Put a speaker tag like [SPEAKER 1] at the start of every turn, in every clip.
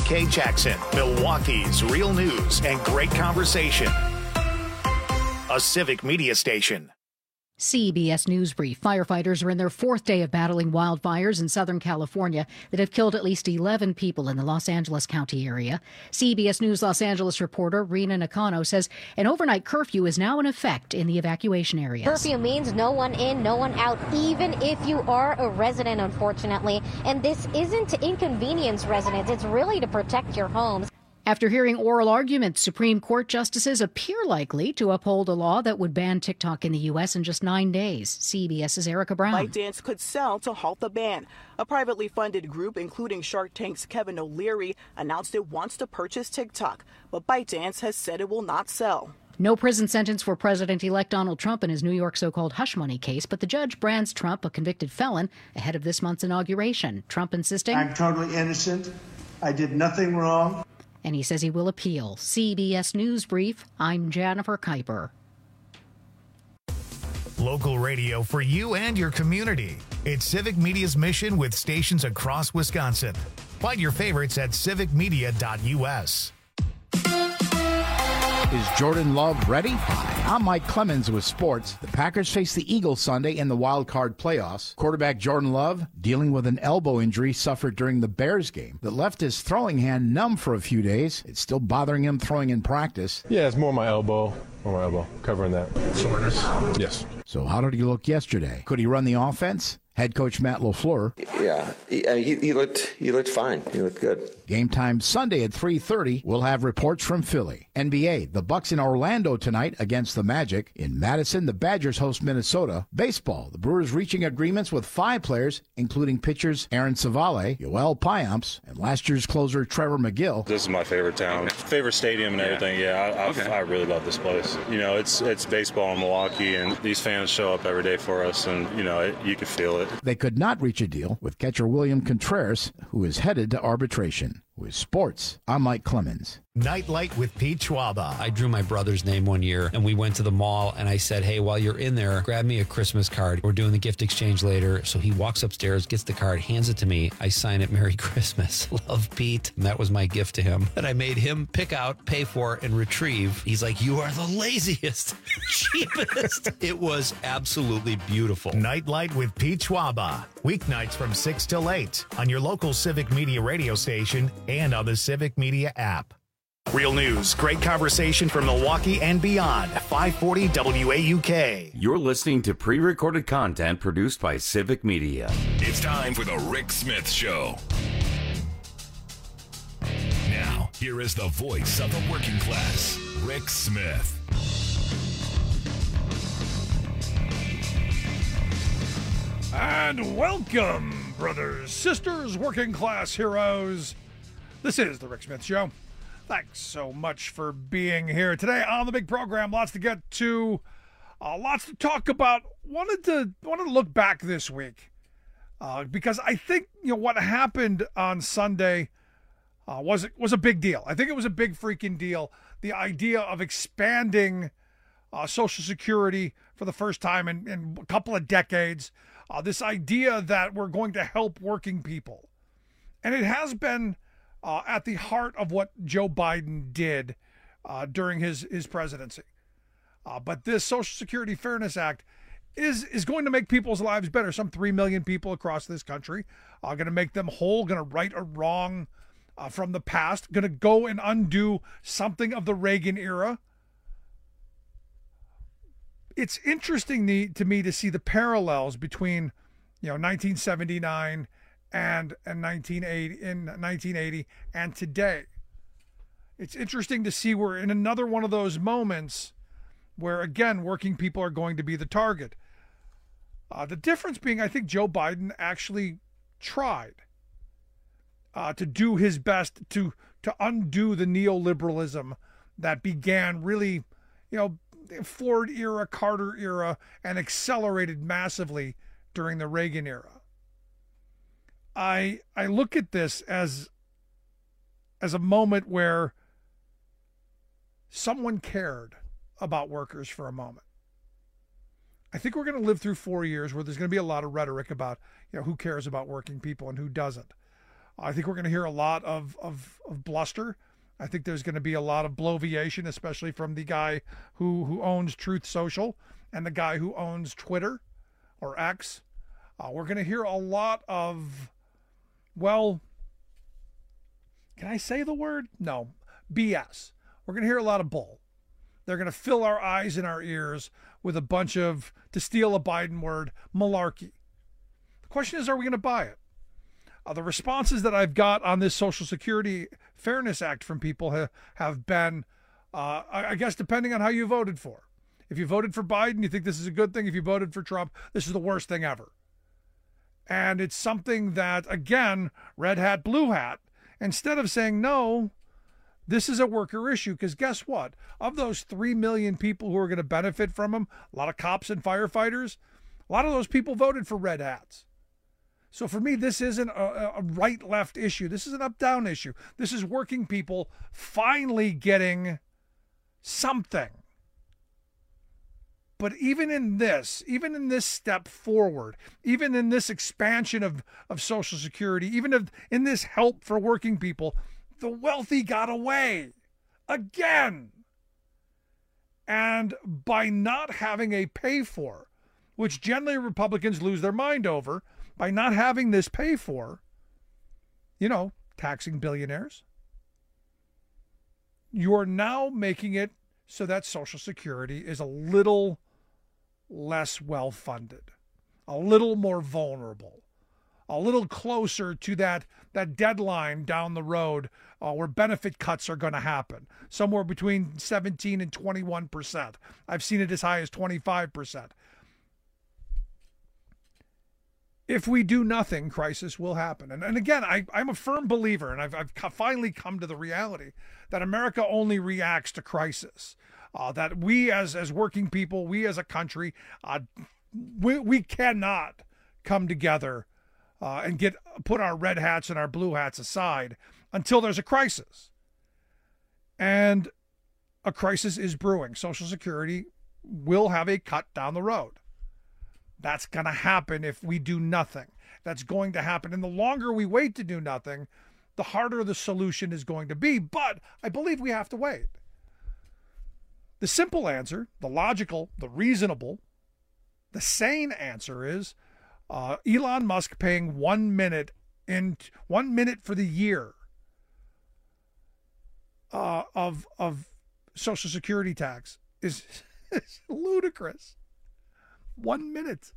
[SPEAKER 1] WKYK Jackson, Milwaukee's real news and great conversation. A Civic Media station.
[SPEAKER 2] CBS News Brief. Firefighters are in their fourth day of battling wildfires in Southern California that have killed at least 11 people in the Los Angeles County area. CBS News Los Angeles reporter Rena Nakano says an overnight curfew is now in effect in the evacuation areas.
[SPEAKER 3] Curfew means no one in, no one out, even if you are a resident, unfortunately. And this isn't to inconvenience residents. It's really to protect your homes.
[SPEAKER 2] After hearing oral arguments, Supreme Court justices appear likely to uphold a law that would ban TikTok in the U.S. in just 9 days. CBS's Erica Brown.
[SPEAKER 4] ByteDance could sell to halt the ban. A privately funded group, including Shark Tank's Kevin O'Leary, announced it wants to purchase TikTok, but ByteDance has said it will not sell.
[SPEAKER 2] No prison sentence for President-elect Donald Trump in his New York so-called hush money case, but the judge brands Trump a convicted felon ahead of this month's inauguration. Trump insisting,
[SPEAKER 5] "I'm totally innocent. I did nothing wrong."
[SPEAKER 2] And he says he will appeal. CBS News Brief, I'm Jennifer Kuiper.
[SPEAKER 1] Local radio for you and your community. It's Civic Media's mission with stations across Wisconsin. Find your favorites at civicmedia.us.
[SPEAKER 6] Is Jordan Love ready? Hi, I'm Mike Clemens with sports. The Packers face the Eagles Sunday in the wild card playoffs. Quarterback Jordan Love dealing with an elbow injury suffered during the Bears game that left his throwing hand numb for a few days. It's still bothering him throwing in practice.
[SPEAKER 7] Yeah, it's more my elbow. Covering that.
[SPEAKER 5] Soreness?
[SPEAKER 7] Yes.
[SPEAKER 6] So how did he look yesterday? Could he run the offense? Head coach Matt LaFleur.
[SPEAKER 8] Yeah, he looked fine. He looked good.
[SPEAKER 6] Game time Sunday at 3:30. We'll have reports from Philly. NBA, the Bucks in Orlando tonight against the Magic. In Madison, the Badgers host Minnesota. Baseball, the Brewers reaching agreements with 5 players, including pitchers Aaron Savale, Yoel Payamps, and last year's closer Trevor McGill.
[SPEAKER 9] This is my favorite town, favorite stadium and everything. I really love this place. You know, it's baseball in Milwaukee, and these fans show up every day for us, and you can feel it.
[SPEAKER 6] They could not reach a deal with catcher William Contreras, who is headed to arbitration. With sports, I'm Mike Clemens.
[SPEAKER 1] Nightlight with Pete Schwaba.
[SPEAKER 10] I drew my brother's name one year, and we went to the mall, and I said, hey, while you're in there, grab me a Christmas card. We're doing the gift exchange later. So he walks upstairs, gets the card, hands it to me. I sign it, Merry Christmas. Love, Pete. And that was my gift to him that I made him pick out, pay for, and retrieve. He's like, you are the laziest, cheapest. It was absolutely beautiful.
[SPEAKER 1] Nightlight with Pete Schwaba. Weeknights from 6 till 8 on your local Civic Media radio station and on the Civic Media app. Real news, great conversation from Milwaukee and beyond. 540 WAUK.
[SPEAKER 11] You're listening to pre-recorded content produced by Civic Media.
[SPEAKER 12] It's time for the Rick Smith Show. Now, here is the voice of the working class, Rick Smith.
[SPEAKER 13] And welcome, brothers, sisters, working class heroes. This is the Rick Smith Show. Thanks so much for being here today on the big program. Lots to get to, lots to talk about. Wanted to look back this week because I think what happened on Sunday was a big deal. I think it was a big freaking deal. The idea of expanding Social Security for the first time in a couple of decades. This idea that we're going to help working people, and it has been at the heart of what Joe Biden did during his presidency. But this Social Security Fairness Act is going to make people's lives better. Some 3 million people across this country are going to make them whole, going to right a wrong from the past, going to go and undo something of the Reagan era. It's interesting to me to see the parallels between 1979 and 1980 and today. It's interesting to see we're in another one of those moments where, again, working people are going to be the target. The difference being, I think Joe Biden actually tried to do his best to undo the neoliberalism that began really, Ford era, Carter era, and accelerated massively during the Reagan era. I look at this as a moment where someone cared about workers for a moment. I think we're going to live through 4 years where there's going to be a lot of rhetoric about who cares about working people and who doesn't. I think we're going to hear a lot of bluster. I think there's going to be a lot of bloviation, especially from the guy who owns Truth Social and the guy who owns Twitter or X. We're going to hear a lot of, well, can I say the word? No, BS. We're going to hear a lot of bull. They're going to fill our eyes and our ears with a bunch of, to steal a Biden word, malarkey. The question is, are we going to buy it? The responses that I've got on this Social Security Fairness Act from people have been, I guess, depending on how you voted for. If you voted for Biden, you think this is a good thing. If you voted for Trump, this is the worst thing ever. And it's something that, again, red hat, blue hat, instead of saying, no, this is a worker issue, because guess what? Of those 3 million people who are going to benefit from them, a lot of cops and firefighters, a lot of those people voted for red hats. So for me, this isn't a right-left issue. This is an up-down issue. This is working people finally getting something. But even in this step forward, even in this expansion of Social Security, even in this help for working people, the wealthy got away again. And by not having a pay for, which generally Republicans lose their mind over, by not having this pay for, taxing billionaires, you're now making it so that Social Security is a little less well-funded, a little more vulnerable, a little closer to that deadline down the road where benefit cuts are going to happen, somewhere between 17 and 21%. I've seen it as high as 25%. If we do nothing, crisis will happen. And again, I'm a firm believer, and I've finally come to the reality that America only reacts to crisis. That we as working people, we as a country, we cannot come together and put our red hats and our blue hats aside until there's a crisis. And a crisis is brewing. Social Security will have a cut down the road. That's going to happen if we do nothing. That's going to happen. And the longer we wait to do nothing, the harder the solution is going to be. But I believe we have to wait. The simple answer, the logical, the reasonable, the sane answer is Elon Musk paying 1 minute for the year of Social Security tax is ludicrous. 1 minute.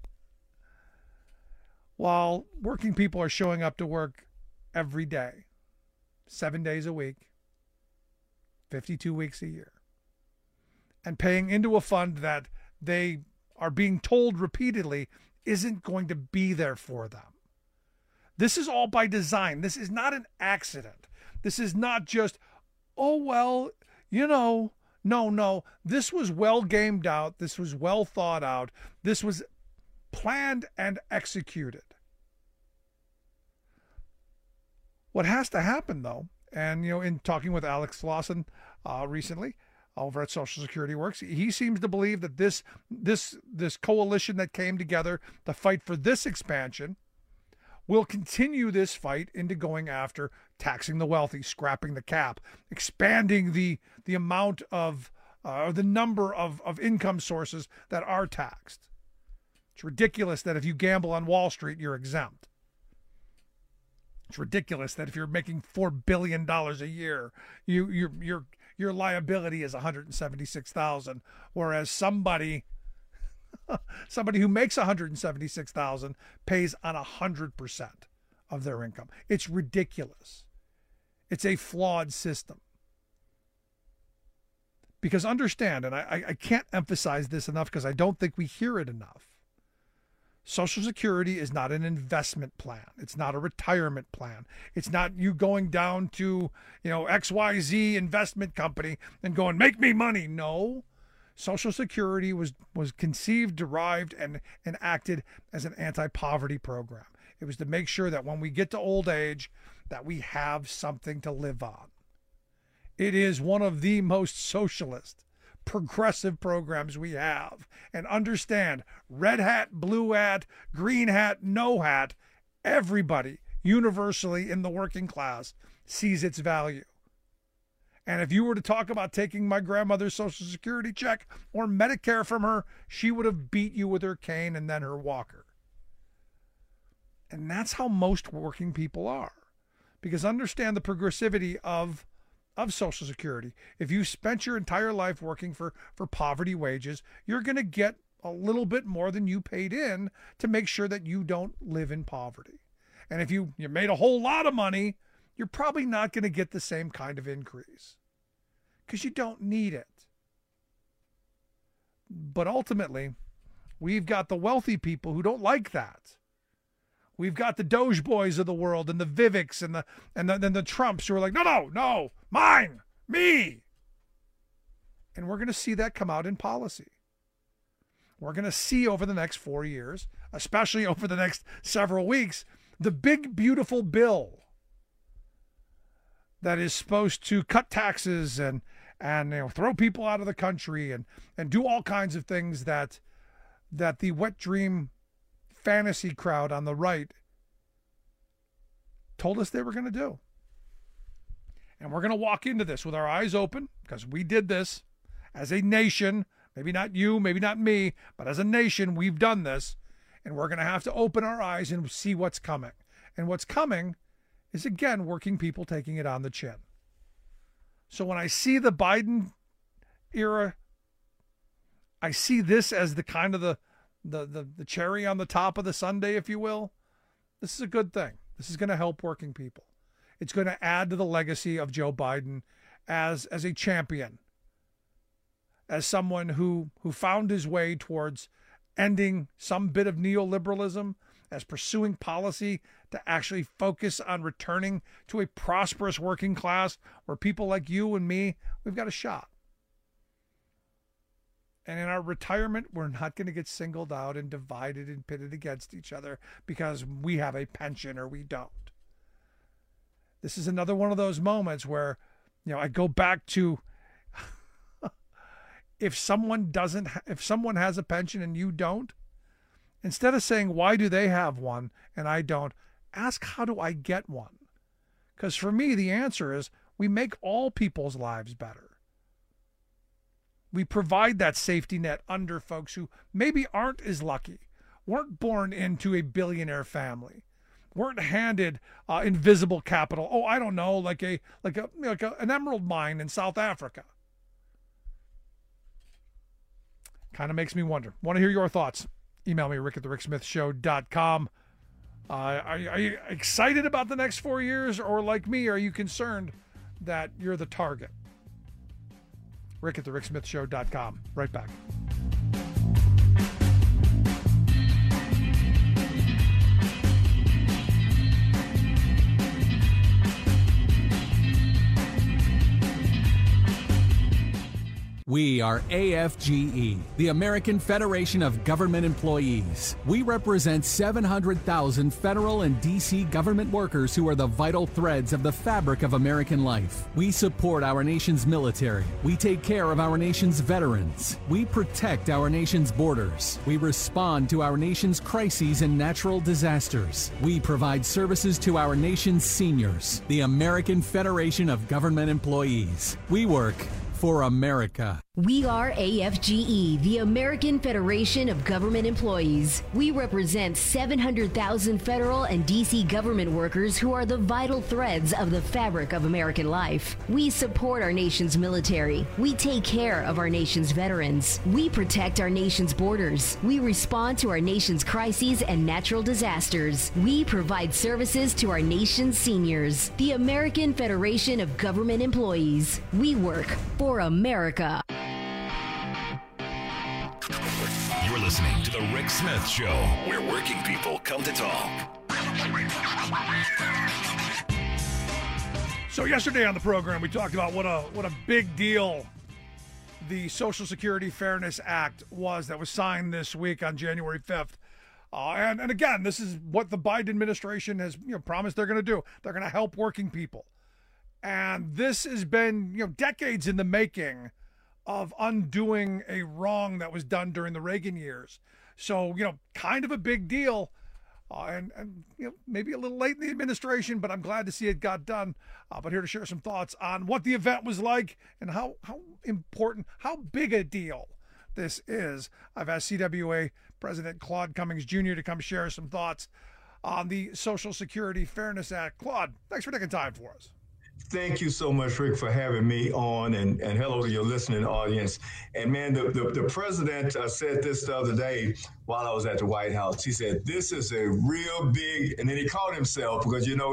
[SPEAKER 13] While working people are showing up to work every day, 7 days a week, 52 weeks a year, and paying into a fund that they are being told repeatedly isn't going to be there for them. This is all by design. This is not an accident. This is not just, no. This was well gamed out. This was well thought out. This was planned and executed. What has to happen, though, and, in talking with Alex Lawson recently over at Social Security Works, he seems to believe that this coalition that came together to fight for this expansion will continue this fight into going after taxing the wealthy, scrapping the cap, expanding the amount of the number of income sources that are taxed. It's ridiculous that if you gamble on Wall Street, you're exempt. It's ridiculous that if you're making $4 billion a year, your liability is $176,000, whereas somebody who makes $176,000 pays on 100% of their income. It's ridiculous. It's a flawed system. Because understand, and I can't emphasize this enough because I don't think we hear it enough, Social Security is not an investment plan. It's not a retirement plan. It's not you going down to, XYZ investment company and going, make me money. No. Social Security was conceived, derived, and acted as an anti-poverty program. It was to make sure that when we get to old age, that we have something to live on. It is one of the most socialist, progressive programs we have. And understand, red hat, blue hat, green hat, no hat, everybody universally in the working class sees its value. And if you were to talk about taking my grandmother's Social Security check or Medicare from her, she would have beat you with her cane and then her walker. And that's how most working people are. Because understand the progressivity of Social Security. If you spent your entire life working for poverty wages, you're going to get a little bit more than you paid in to make sure that you don't live in poverty. And if you made a whole lot of money, you're probably not going to get the same kind of increase because you don't need it. But ultimately, we've got the wealthy people who don't like that. We've got the Doge boys of the world and the Viviks and the Trumps who are like, no, mine, me. And we're going to see that come out in policy. We're going to see over the next 4 years, especially over the next several weeks, the big, beautiful bill that is supposed to cut taxes and throw people out of the country and do all kinds of things that the wet dream fantasy crowd on the right told us they were going to do. And we're going to walk into this with our eyes open because we did this as a nation. Maybe not you, maybe not me, but as a nation, we've done this. And we're going to have to open our eyes and see what's coming. And what's coming is, again, working people taking it on the chin. So when I see the Biden era, I see this as the kind of the cherry on the top of the sundae, if you will. This is a good thing. This is going to help working people. It's going to add to the legacy of Joe Biden as a champion, as someone who found his way towards ending some bit of neoliberalism, as pursuing policy to actually focus on returning to a prosperous working class where people like you and me, we've got a shot. And in our retirement, we're not going to get singled out and divided and pitted against each other because we have a pension or we don't. This is another one of those moments where, I go back to if someone has a pension and you don't, instead of saying, why do they have one and I don't, ask, how do I get one? Because for me, the answer is we make all people's lives better. We provide that safety net under folks who maybe aren't as lucky, weren't born into a billionaire family, weren't handed invisible capital. Oh, I don't know, like an emerald mine in South Africa. Kind of makes me wonder. Want to hear your thoughts? Email me, rick@thericksmithshow.com. Are you excited about the next 4 years, or like me, are you concerned that you're the target? rick@thericksmithshow.com. Right back.
[SPEAKER 14] We are AFGE, the American Federation of Government Employees. We represent 700,000 federal and D.C. government workers who are the vital threads of the fabric of American life. We support our nation's military. We take care of our nation's veterans. We protect our nation's borders. We respond to our nation's crises and natural disasters. We provide services to our nation's seniors. The American Federation of Government Employees. We work for America.
[SPEAKER 15] We are AFGE, the American Federation of Government Employees. We represent 700,000 federal and D.C. government workers who are the vital threads of the fabric of American life. We support our nation's military. We take care of our nation's veterans. We protect our nation's borders. We respond to our nation's crises and natural disasters. We provide services to our nation's seniors. The American Federation of Government Employees. We work for America.
[SPEAKER 12] You're listening to The Rick Smith Show, where working people come to talk.
[SPEAKER 13] So yesterday on the program, we talked about what a big deal the Social Security Fairness Act was that was signed this week on January 5th. And again, this is what the Biden administration has promised they're going to do. They're going to help working people. And this has been decades in the making of undoing a wrong that was done during the Reagan years. So, kind of a big deal. and maybe a little late in the administration, but I'm glad to see it got done. But here to share some thoughts on what the event was like and how important, how big a deal this is. I've asked CWA President Claude Cummings Jr. to come share some thoughts on the Social Security Fairness Act. Claude, thanks for taking time for us.
[SPEAKER 16] Thank you so much, Rick, for having me on, and hello to your listening audience. And man, the president said this the other day while I was at the White House. He said, this is a real big, and then he caught himself because, he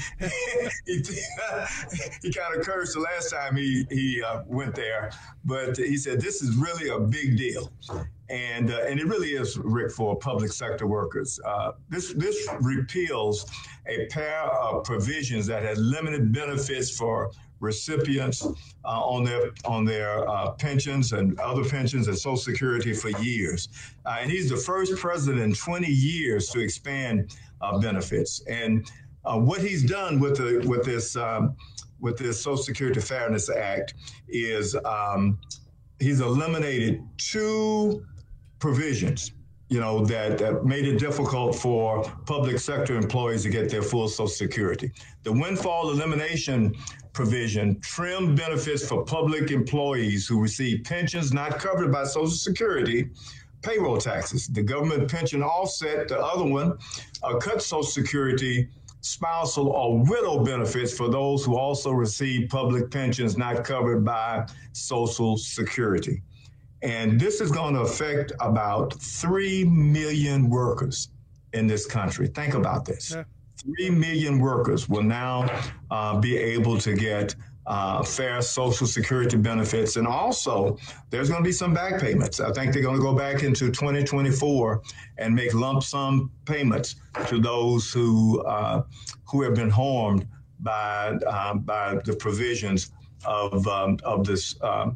[SPEAKER 16] kind of cursed the last time he went there. But he said, this is really a big deal. And it really is, Rick, for public sector workers. This repeals a pair of provisions that had limited benefits for recipients on their pensions and other pensions and Social Security for years. And he's the first president in 20 years to expand benefits. And what he's done with this Social Security Fairness Act is he's eliminated two provisions, that made it difficult for public sector employees to get their full Social Security. The windfall elimination provision trimmed benefits for public employees who receive pensions not covered by Social Security, payroll taxes. The government pension offset, the other one, cut Social Security, spousal or widow benefits for those who also receive public pensions not covered by Social Security. And this is going to affect about 3 million workers in this country. Think about this. Yeah. 3 million workers will now be able to get fair Social Security benefits. And also, there's going to be some back payments. I think they're going to go back into 2024 and make lump sum payments to those who have been harmed by the provisions of this.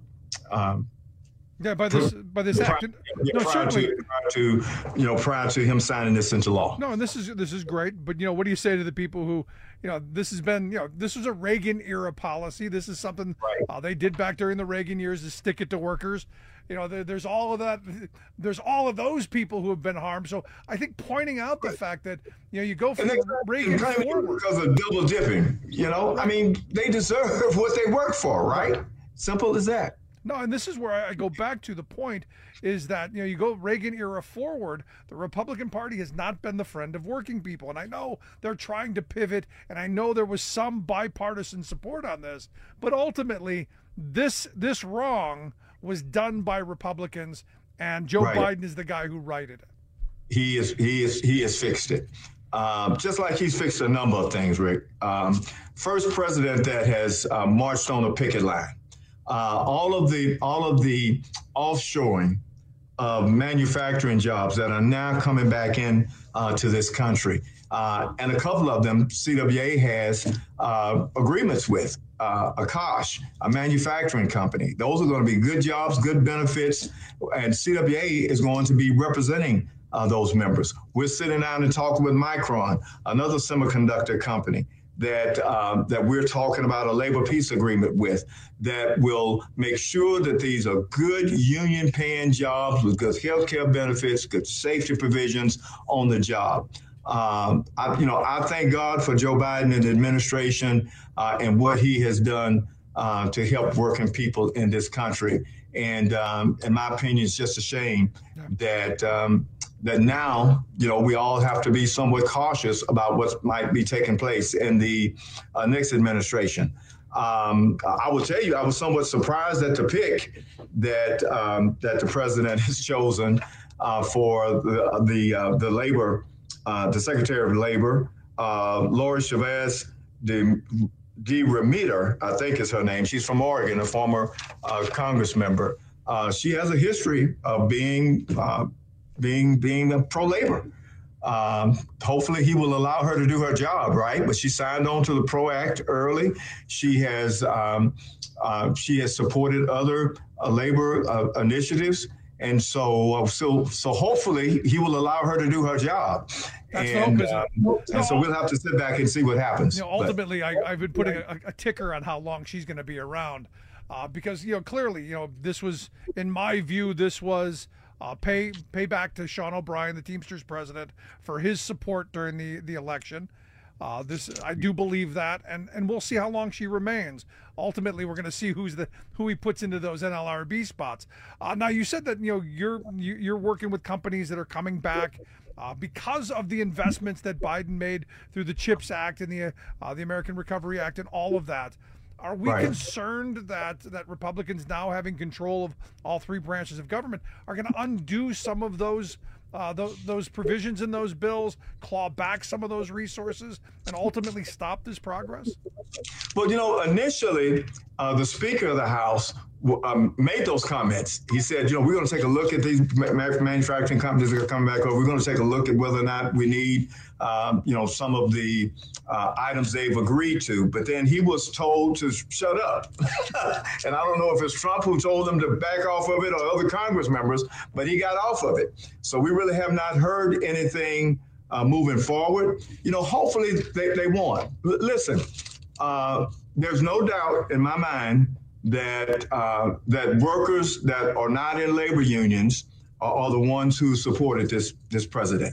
[SPEAKER 13] By this act.
[SPEAKER 16] Prior to him signing this into law.
[SPEAKER 13] No, and this is great. But what do you say to the people who, this has been, this was a Reagan era policy. This is something they did back during the Reagan years to stick it to workers. There's all of that. There's all of those people who have been harmed. So I think pointing out the fact that you go from Reagan forward
[SPEAKER 16] because of double dipping. I mean, they deserve what they work for, right? Simple as that.
[SPEAKER 13] No, and this is where I go back to the point is that, you go Reagan era forward, the Republican Party has not been the friend of working people. And I know they're trying to pivot, and I know there was some bipartisan support on this, but ultimately this wrong was done by Republicans, and Joe Biden is the guy who righted it.
[SPEAKER 16] He has fixed it. Just like he's fixed a number of things, Rick. First president that has marched on a picket line. All of the offshoring of manufacturing jobs that are now coming back in to this country, and a couple of them CWA has agreements with. Akash, a manufacturing company. Those are going to be good jobs, good benefits, and CWA is going to be representing those members. We're sitting down and talking with Micron, another semiconductor company that we're talking about a labor peace agreement with that will make sure that these are good union paying jobs with good health care benefits, good safety provisions on the job. I thank God for Joe Biden and the administration and what he has done to help working people in this country. And in my opinion, it's just a shame that that now, we all have to be somewhat cautious about what might be taking place in the next administration. I will tell you, I was somewhat surprised at the pick that the president has chosen for the labor, the Secretary of Labor, Lori Chavez de Remeter, I think is her name. She's from Oregon, a former Congress member. She has a history of being a pro-labor. Hopefully he will allow her to do her job, right? But she signed on to the PRO Act early. She has supported other labor initiatives. And so hopefully he will allow her to do her job.
[SPEAKER 13] That's the hope, isn't it?
[SPEAKER 16] And so we'll have to sit back and see what happens.
[SPEAKER 13] Ultimately, I've been putting a ticker on how long she's going to be around, because clearly, this was, in my view, this was pay back to Sean O'Brien, the Teamsters president, for his support during the election. I do believe that, and we'll see how long she remains. Ultimately, we're going to see who he puts into those NLRB spots. Now, you said that you're working with companies that are coming back because of the investments that Biden made through the CHIPS Act and the American Recovery Act and all of that. Are we concerned that Republicans now having control of all three branches of government are going to undo some of those provisions in those bills, claw back some of those resources, and ultimately stop this progress?
[SPEAKER 16] Well, initially, the Speaker of the House made those comments. He said, we're going to take a look at these manufacturing companies that are coming back over. We're going to take a look at whether or not we need, some of the items they've agreed to. But then he was told to shut up. And I don't know if it's Trump who told him to back off of it or other Congress members, but he got off of it. So we really have not heard anything moving forward. Hopefully they won't. Listen, there's no doubt in my mind that workers that are not in labor unions are the ones who supported this president.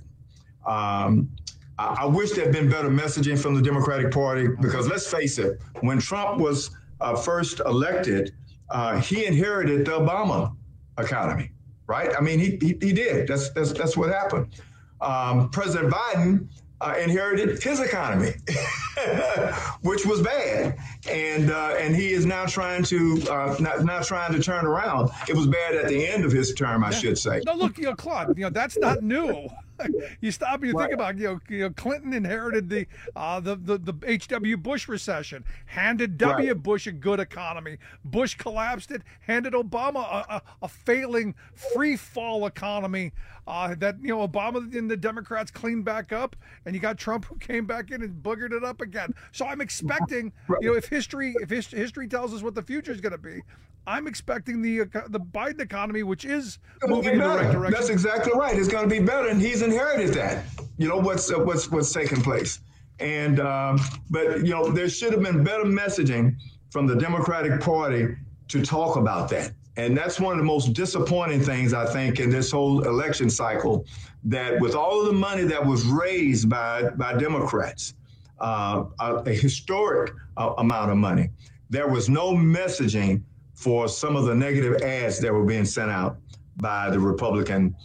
[SPEAKER 16] I wish there had been better messaging from the Democratic Party, because let's face it, when Trump was first elected, he inherited the Obama economy, right? I mean, he did. That's what happened. President Biden inherited his economy, which was bad, and he is now trying to turn around. It was bad at the end of his term, I should say.
[SPEAKER 13] No, look, Claude, that's not new. You stop and you think about, Clinton inherited the H.W. Bush recession, handed W. Bush a good economy. Bush collapsed it, handed Obama a failing free fall economy that Obama and the Democrats cleaned back up, and you got Trump who came back in and boogered it up again. So I'm expecting, if history tells us what the future is going to be, I'm expecting the Biden economy, which is moving in the right direction.
[SPEAKER 16] That's exactly right. It's going to be better, and he's inherited that. What's taking place, and but there should have been better messaging from the Democratic Party to talk about that, and that's one of the most disappointing things I think in this whole election cycle. That with all of the money that was raised by Democrats, a historic amount of money, there was no messaging for some of the negative ads that were being sent out by the Republican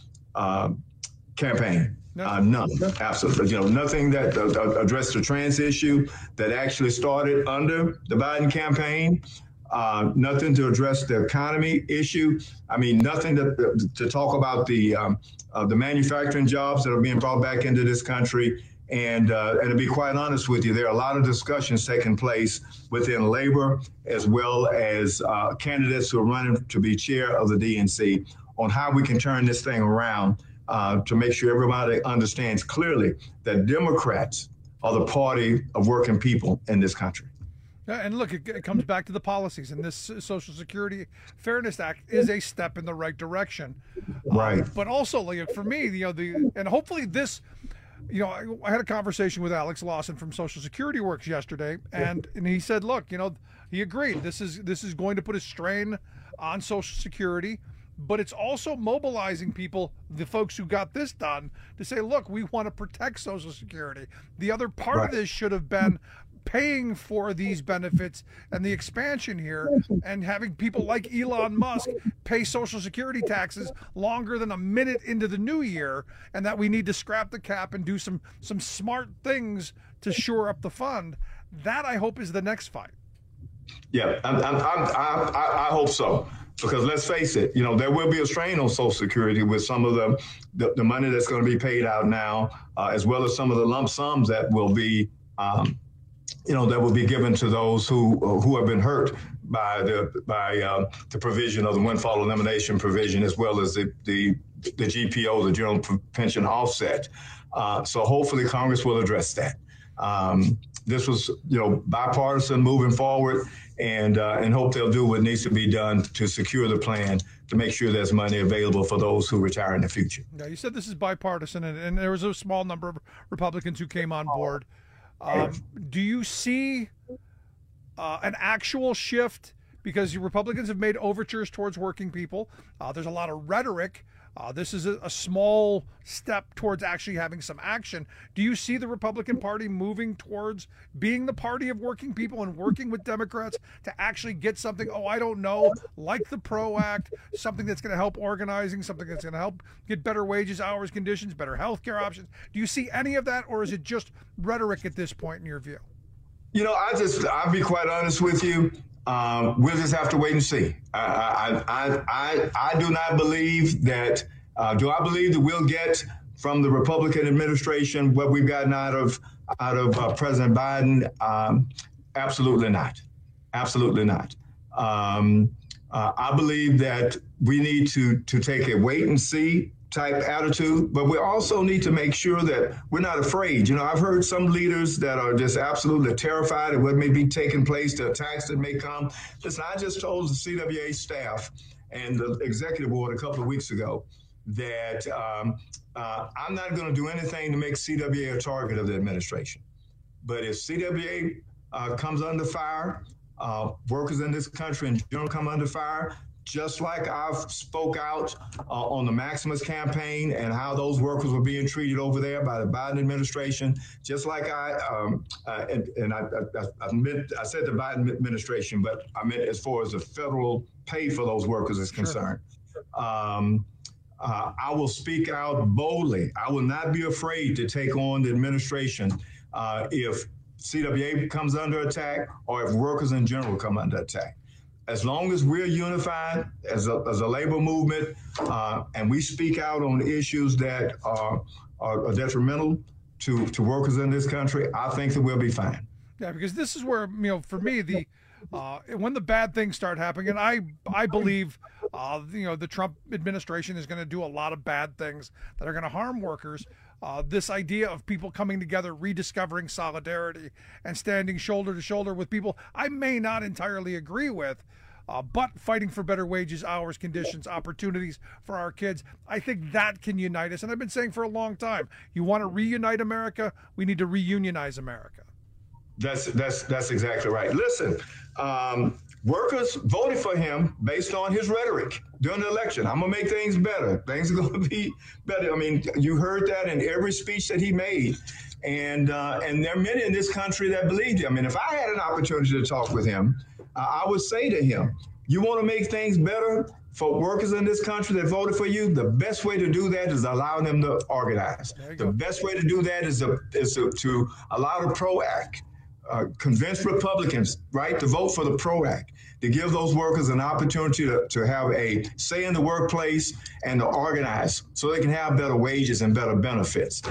[SPEAKER 16] campaign. None, absolutely. Nothing that addressed the trans issue that actually started under the Biden campaign. Nothing to address the economy issue. I mean, nothing to talk about the manufacturing jobs that are being brought back into this country. And to be quite honest with you, there are a lot of discussions taking place within labor, as well as candidates who are running to be chair of the DNC, on how we can turn this thing around to make sure everybody understands clearly that Democrats are the party of working people in this country.
[SPEAKER 13] And look, it comes back to the policies, and this Social Security Fairness Act is a step in the right direction.
[SPEAKER 16] Right.
[SPEAKER 13] But also, for me, and hopefully this. I had a conversation with Alex Lawson from Social Security Works yesterday, and he said, look, he agreed. This is going to put a strain on Social Security, but it's also mobilizing people, the folks who got this done, to say, look, we want to protect Social Security. The other part of this should have been paying for these benefits and the expansion here, and having people like Elon Musk pay Social Security taxes longer than a minute into the new year, and that we need to scrap the cap and do some smart things to shore up the fund. That, I hope, is the next fight.
[SPEAKER 16] Yeah, I hope so. Because let's face it, there will be a strain on Social Security with some of the money that's going to be paid out now, as well as some of the lump sums that will be that will be given to those who have been hurt by the provision of the windfall elimination provision, as well as the GPO, the General Pension Offset. So hopefully Congress will address that. This was, bipartisan moving forward, and hope they'll do what needs to be done to secure the plan to make sure there's money available for those who retire in the future.
[SPEAKER 13] Yeah, you said this is bipartisan, and there was a small number of Republicans who came on board. Do you see an actual shift? Because Republicans have made overtures towards working people. There's a lot of rhetoric This is a small step towards actually having some action. Do you see the Republican Party moving towards being the party of working people and working with Democrats to actually get something, like the PRO Act, something that's going to help organizing, something that's going to help get better wages, hours, conditions, better health care options? Do you see any of that, or is it just rhetoric at this point in your view?
[SPEAKER 16] I'll be quite honest with you. We'll just have to wait and see. I do not believe that. Do I believe that we'll get from the Republican administration what we've gotten out of President Biden? Absolutely not. Absolutely not. I believe that we need to take a wait and see type attitude, but we also need to make sure that we're not afraid. I've heard some leaders that are just absolutely terrified of what may be taking place, the attacks that may come. Listen, I just told the CWA staff and the executive board a couple of weeks ago that I'm not going to do anything to make CWA a target of the administration. But if CWA comes under fire, workers in this country in general come under fire, just like I've spoke out on the Maximus campaign and how those workers were being treated over there by the Biden administration, just like I said the Biden administration, but I meant as far as the federal pay for those workers is concerned. I will speak out boldly. I will not be afraid to take on the administration if CWA comes under attack or if workers in general come under attack. As long as we're unified as a labor movement and we speak out on issues that are detrimental to workers in this country, I think that we'll be fine.
[SPEAKER 13] Yeah, because this is where, for me, when the bad things start happening, and I believe, the Trump administration is going to do a lot of bad things that are going to harm workers. This idea of people coming together, rediscovering solidarity, and standing shoulder to shoulder with people I may not entirely agree with, but fighting for better wages, hours, conditions, opportunities for our kids, I think that can unite us. And I've been saying for a long time, you want to reunite America, we need to reunionize America.
[SPEAKER 16] That's exactly right. Listen, workers voted for him based on his rhetoric during the election. I'm going to make things better. Things are going to be better. I mean, you heard that in every speech that he made. And there are many in this country that believed him. And if I had an opportunity to talk with him, I would say to him, you want to make things better for workers in this country that voted for you? The best way to do that is allow them to organize. The best way to do that is to allow the PRO Act. Convince Republicans, right, to vote for the PRO Act, to give those workers an opportunity to have a say in the workplace and to organize so they can have better wages and better benefits.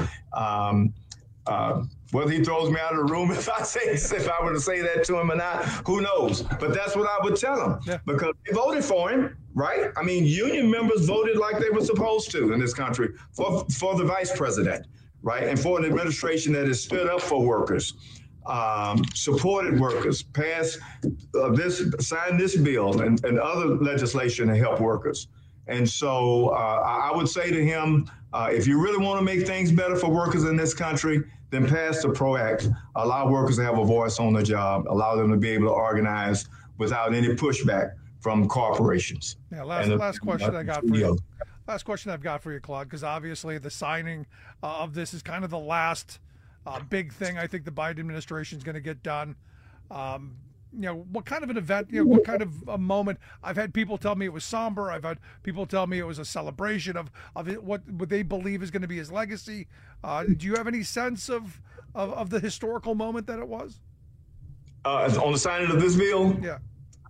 [SPEAKER 16] Whether he throws me out of the room if I were to say that to him or not, who knows? But that's what I would tell him because they voted for him, right? I mean, union members voted like they were supposed to in this country for the vice president, right? And for an administration that has stood up for workers. Supported workers, signed this bill and other legislation to help workers. And so I would say to him, if you really want to make things better for workers in this country, then pass the PRO Act, allow workers to have a voice on the job, allow them to be able to organize without any pushback from corporations.
[SPEAKER 13] Yeah, last question I got for you. Last question I've got for you, Claude, because obviously the signing of this is kind of the last big thing I think the Biden administration is going to get done. What kind of an event, what kind of a moment? I've had people tell me it was somber. I've had people tell me it was a celebration of what they believe is going to be his legacy. Do you have any sense of the historical moment that it was?
[SPEAKER 16] On the signing of this bill?
[SPEAKER 13] Yeah.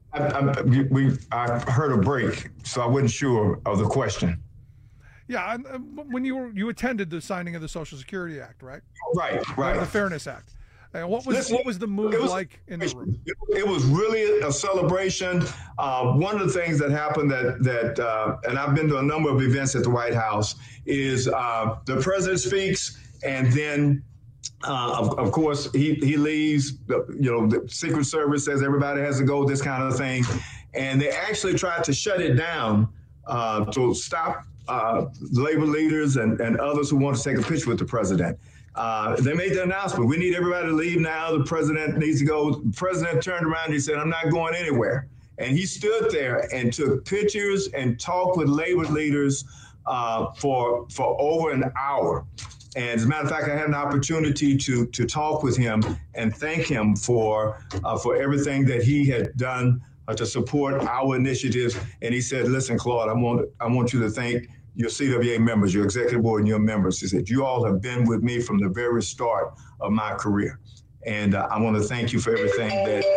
[SPEAKER 16] I heard a break, so I wasn't sure of the question.
[SPEAKER 13] Yeah, when you attended the signing of the Social Security Act, right?
[SPEAKER 16] Right.
[SPEAKER 13] The Fairness Act. What was the mood like in the room?
[SPEAKER 16] It was really a celebration. One of the things that happened that and I've been to a number of events at the White House is the president speaks and then of course he leaves. The Secret Service says everybody has to go. This kind of thing, and they actually tried to shut it down to stop labor leaders and others who want to take a picture with the president. They made the announcement, we need everybody to leave now. The president needs to go. The president turned around and he said, I'm not going anywhere. And he stood there and took pictures and talked with labor leaders for over an hour. And as a matter of fact, I had an opportunity to talk with him and thank him for everything that he had done to support our initiatives. And he said, "Listen, Claude, I want you to thank your CWA members, your executive board, and your members." He said, "You all have been with me from the very start of my career, and I want to thank you for everything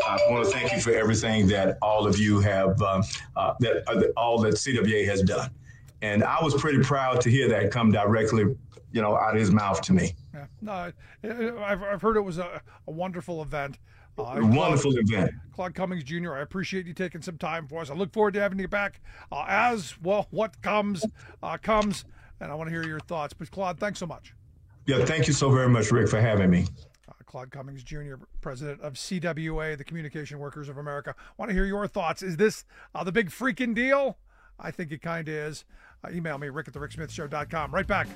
[SPEAKER 16] that all of you have all that CWA has done." And I was pretty proud to hear that come directly, out of his mouth to me.
[SPEAKER 13] Yeah, no, I've heard it was a wonderful event.
[SPEAKER 16] Wonderful event.
[SPEAKER 13] Claude Cummings Jr., I appreciate you taking some time for us. I look forward to having you back as well. What comes, comes, and I want to hear your thoughts. But Claude, thanks so much.
[SPEAKER 16] Yeah, thank you so very much, Rick, for having me.
[SPEAKER 13] Claude Cummings Jr., president of CWA, the Communication Workers of America. I want to hear your thoughts. Is this the big freaking deal? I think it kind of is. Email me, rick@thericksmithshow.com. Right back.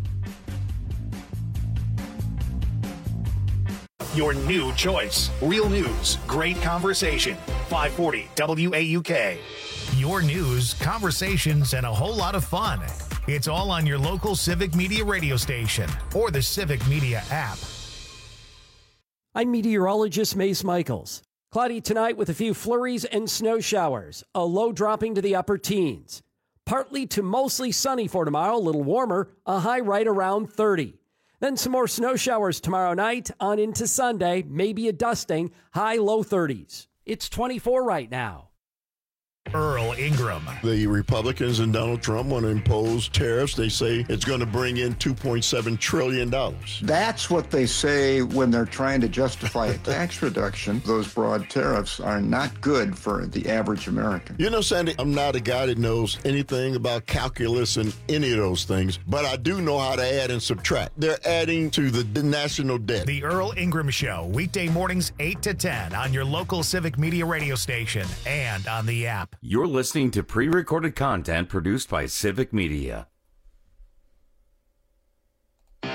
[SPEAKER 1] Your new choice. Real news, great conversation. 540 WAUK. Your news, conversations, and a whole lot of fun. It's all on your local Civic Media radio station or the Civic Media app.
[SPEAKER 17] I'm meteorologist Mace Michaels. Cloudy tonight with a few flurries and snow showers. A low dropping to the upper teens. Partly to mostly sunny for tomorrow, a little warmer, a high right around 30. Then some more snow showers tomorrow night on into Sunday, maybe a dusting, high low 30s. It's 24 right now.
[SPEAKER 1] Earl Ingram.
[SPEAKER 18] The Republicans and Donald Trump want to impose tariffs. They say it's going to bring in $2.7 trillion.
[SPEAKER 19] That's what they say when they're trying to justify a tax reduction. Those broad tariffs are not good for the average American.
[SPEAKER 18] You know, Sandy, I'm not a guy that knows anything about calculus and any of those things, but I do know how to add and subtract. They're adding to the national debt.
[SPEAKER 1] The Earl Ingram Show, weekday mornings 8 to 10 on your local Civic Media radio station and on the app.
[SPEAKER 11] You're listening to pre-recorded content produced by Civic Media.
[SPEAKER 12] You're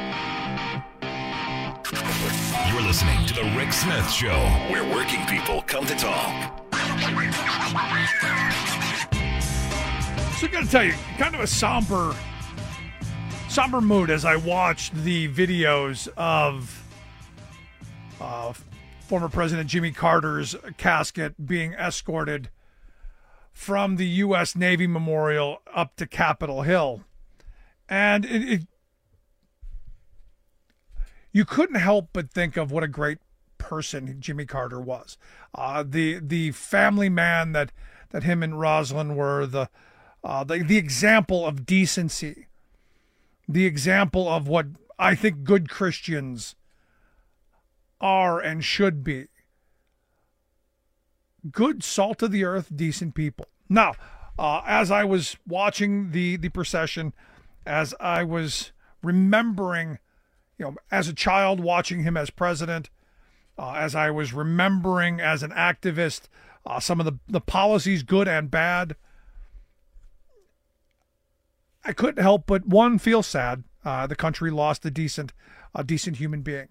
[SPEAKER 12] listening to The Rick Smith Show, where working people come to talk.
[SPEAKER 13] So I got to tell you, kind of a somber mood as I watched the videos of former President Jimmy Carter's casket being escorted from the U.S. Navy Memorial up to Capitol Hill. And you couldn't help but think of what a great person Jimmy Carter was. The family man that him and Rosalind were, the example of decency, the example of what I think good Christians are and should be. Good, salt of the earth, decent people. Now, as I was watching the procession, as I was remembering, as a child watching him as president, as I was remembering as an activist, some of the policies, good and bad, I couldn't help but, one, feel sad. The country lost a decent human being.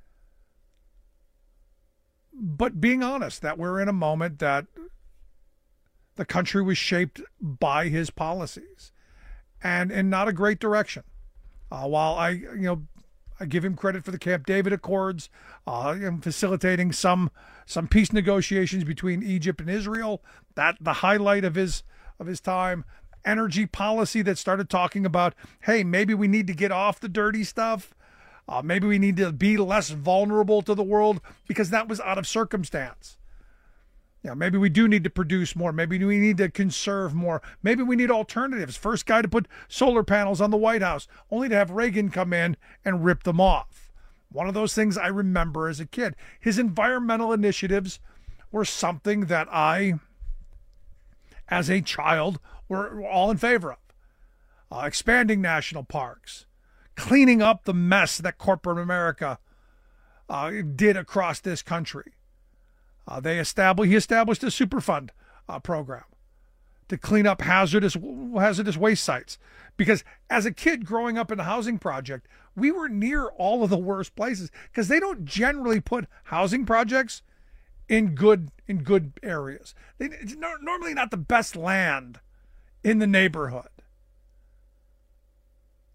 [SPEAKER 13] But being honest, that we're in a moment that the country was shaped by his policies and in not a great direction. While I give him credit for the Camp David Accords, facilitating some peace negotiations between Egypt and Israel, that the highlight of his time. Energy policy that started talking about, hey, maybe we need to get off the dirty stuff. Maybe we need to be less vulnerable to the world because that was out of circumstance. Maybe we do need to produce more. Maybe we need to conserve more. Maybe we need alternatives. First guy to put solar panels on the White House, only to have Reagan come in and rip them off. One of those things I remember as a kid. His environmental initiatives were something that I, as a child, were all in favor of. Expanding national parks. Cleaning up the mess that corporate America did across this country. He established a Superfund program to clean up hazardous waste sites. Because as a kid growing up in a housing project, we were near all of the worst places because they don't generally put housing projects in good areas. It's normally not the best land in the neighborhood.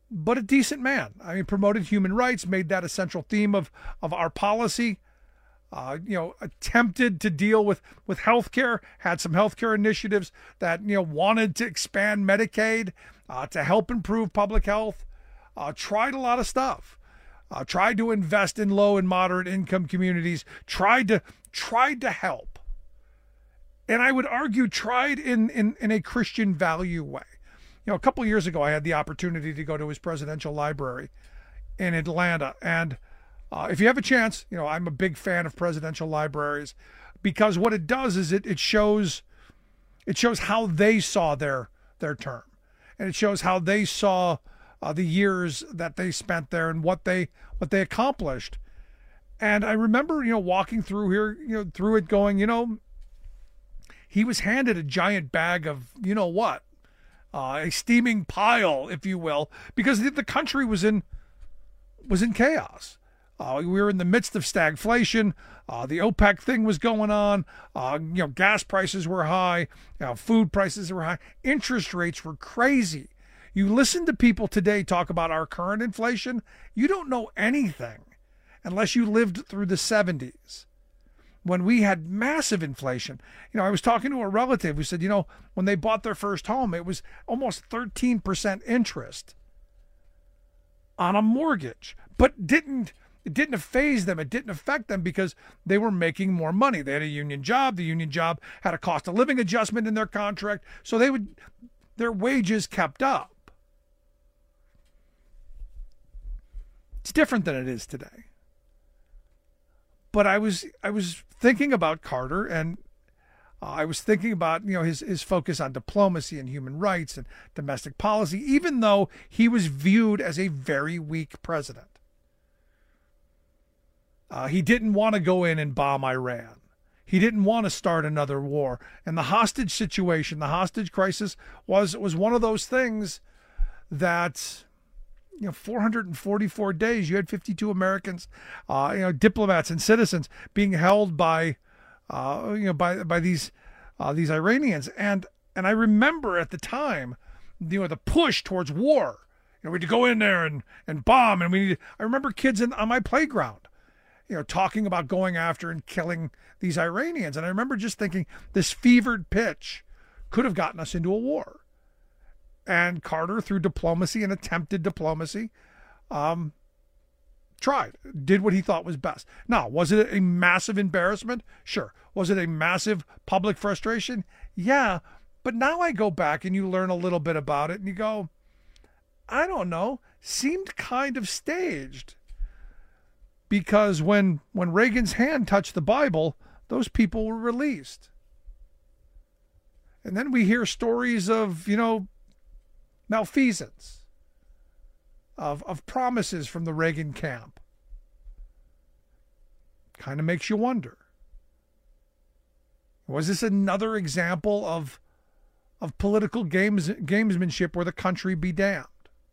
[SPEAKER 13] but a decent man. I mean, promoted human rights, made that a central theme of our policy. Attempted to deal with healthcare, had some healthcare initiatives that, wanted to expand Medicaid, to help improve public health, tried a lot of stuff, tried to invest in low and moderate income communities, tried to help. And I would argue tried in a Christian value way. A couple of years ago, I had the opportunity to go to his presidential library in Atlanta, and if you have a chance, I'm a big fan of presidential libraries, because what it does is it shows how they saw their term, and it shows how they saw the years that they spent there and what they accomplished. And I remember, walking through here, through it going, he was handed a giant bag of, a steaming pile, if you will, because the country was in chaos. We were in the midst of stagflation. The OPEC thing was going on. Gas prices were high. Food prices were high. Interest rates were crazy. You listen to people today talk about our current inflation, you don't know anything unless you lived through the 70s when we had massive inflation. I was talking to a relative who said, when they bought their first home, it was almost 13% interest on a mortgage, but it didn't faze them. It didn't affect them because they were making more money. They had a union job. The union job had a cost of living adjustment in their contract, so their wages kept up. It's different than it is today. But I was thinking about Carter, and I was thinking about his focus on diplomacy and human rights and domestic policy, even though he was viewed as a very weak president. He didn't want to go in and bomb Iran. He didn't want to start another war. And the hostage situation, the hostage crisis was one of those things that, 444 days, you had 52 Americans, diplomats and citizens being held by these Iranians. And I remember at the time, the push towards war. We had to go in there and bomb. And I remember kids on my playground, talking about going after and killing these Iranians. And I remember just thinking this fevered pitch could have gotten us into a war. And Carter, through diplomacy and attempted diplomacy, did what he thought was best. Now, was it a massive embarrassment? Sure. Was it a massive public frustration? Yeah. But now I go back and you learn a little bit about it and you go, I don't know, seemed kind of staged. Because when Reagan's hand touched the Bible, those people were released. And then we hear stories of, malfeasance, of promises from the Reagan camp. Kind of makes you wonder. Was this another example of political gamesmanship where the country be damned?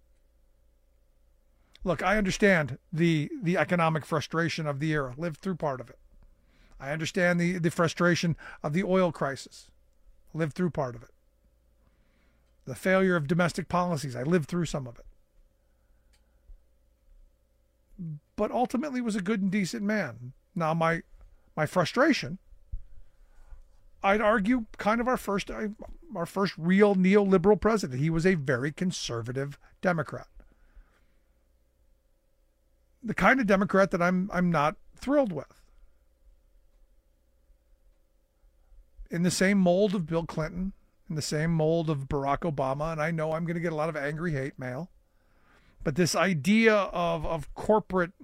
[SPEAKER 13] Look, I understand the economic frustration of the era. Lived through part of it. I understand the frustration of the oil crisis. Lived through part of it. The failure of domestic policies. I lived through some of it. But ultimately was a good and decent man. Now, my frustration, I'd argue, kind of our first real neoliberal president. He was a very conservative Democrat. The kind of Democrat that I'm not thrilled with. In the same mold of Bill Clinton, in the same mold of Barack Obama, and I know I'm going to get a lot of angry hate mail, but this idea of corporate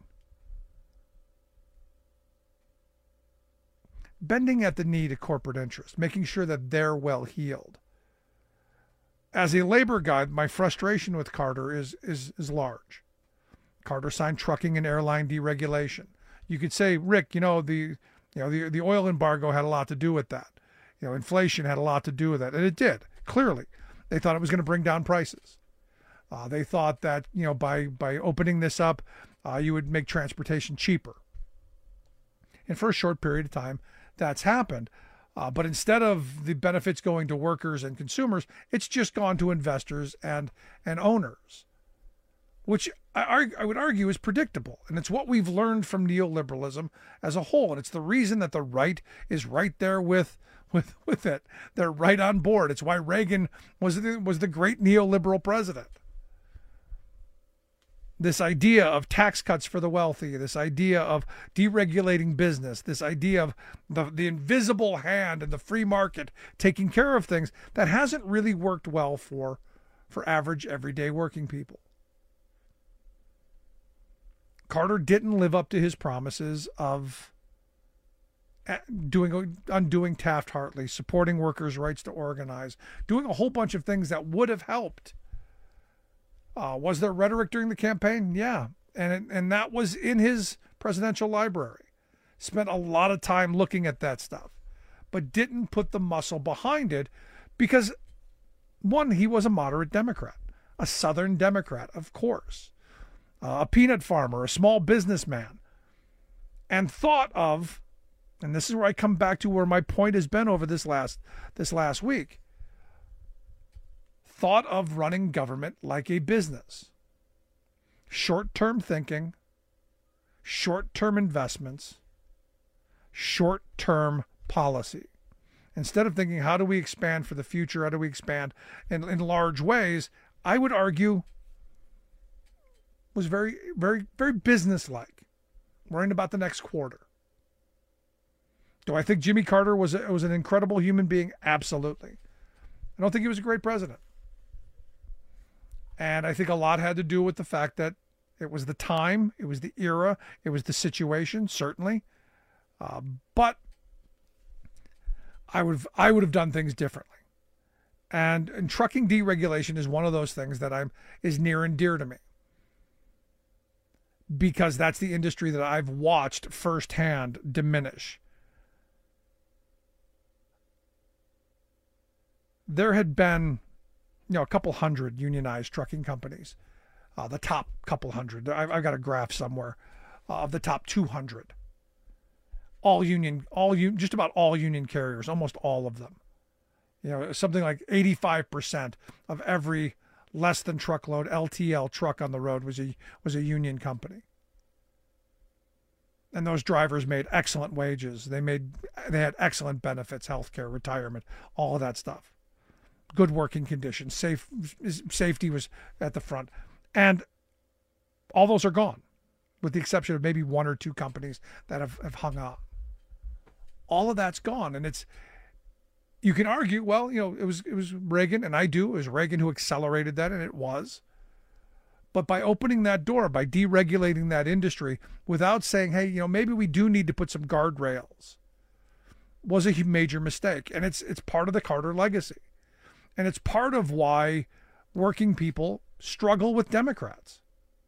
[SPEAKER 13] bending at the knee to corporate interest, making sure that they're well heeled. As a labor guy, my frustration with Carter is large. Carter signed trucking and airline deregulation. You could say, Rick, the oil embargo had a lot to do with that. Inflation had a lot to do with that, and it did. Clearly, they thought it was going to bring down prices. They thought that by opening this up, you would make transportation cheaper. And for a short period of time, that's happened. But instead of the benefits going to workers and consumers, it's just gone to investors and owners. which I would argue is predictable. And it's what we've learned from neoliberalism as a whole. And it's the reason that the right is right there with it. They're right on board. It's why Reagan was the great neoliberal president. This idea of tax cuts for the wealthy, this idea of deregulating business, this idea of the invisible hand and the free market taking care of things, that hasn't really worked well for average, everyday working people. Carter didn't live up to his promises of undoing Taft-Hartley, supporting workers' rights to organize, doing a whole bunch of things that would have helped. Was there rhetoric during the campaign? Yeah. And that was in his presidential library. Spent a lot of time looking at that stuff, but didn't put the muscle behind it because, one, he was a moderate Democrat, a Southern Democrat, of course, a peanut farmer, a small businessman, and thought of, and this is where I come back to where my point has been over this last week, thought of running government like a business. Short-term thinking, short-term investments, short-term policy. Instead of thinking, how do we expand for the future? How do we expand in large ways? I would argue was very, very, very business-like, worrying about the next quarter. Do I think Jimmy Carter was an incredible human being? Absolutely. I don't think he was a great president. And I think a lot had to do with the fact that it was the time, it was the era, it was the situation, certainly. But I would have done things differently. And trucking deregulation is one of those things that is near and dear to me, because that's the industry that I've watched firsthand diminish. There had been, a couple hundred unionized trucking companies, the top couple hundred. I've got a graph somewhere of the top 200. Just about all union carriers, almost all of them. Something like 85% of every less than truckload LTL truck on the road was a union company. And those drivers made excellent wages. They had excellent benefits, healthcare, retirement, all of that stuff. Good working conditions, safety was at the front. And all those are gone, with the exception of maybe one or two companies that have hung on. All of that's gone. And you can argue, well, it was Reagan, and it was Reagan who accelerated that, and it was. But by opening that door, by deregulating that industry, without saying, hey, maybe we do need to put some guardrails, was a major mistake. And it's part of the Carter legacy. And it's part of why working people struggle with Democrats.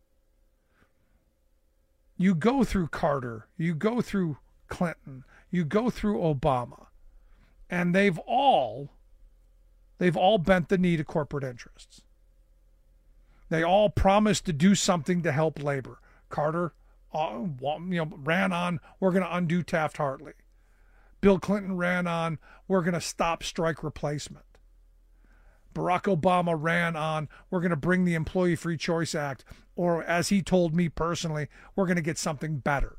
[SPEAKER 13] You go through Carter, you go through Clinton, you go through Obama, and they've all bent the knee to corporate interests. They all promised to do something to help labor. Carter, ran on, we're going to undo Taft-Hartley. Bill Clinton ran on, we're going to stop strike replacement. Barack Obama ran on, we're going to bring the Employee Free Choice Act, or as he told me personally, we're going to get something better.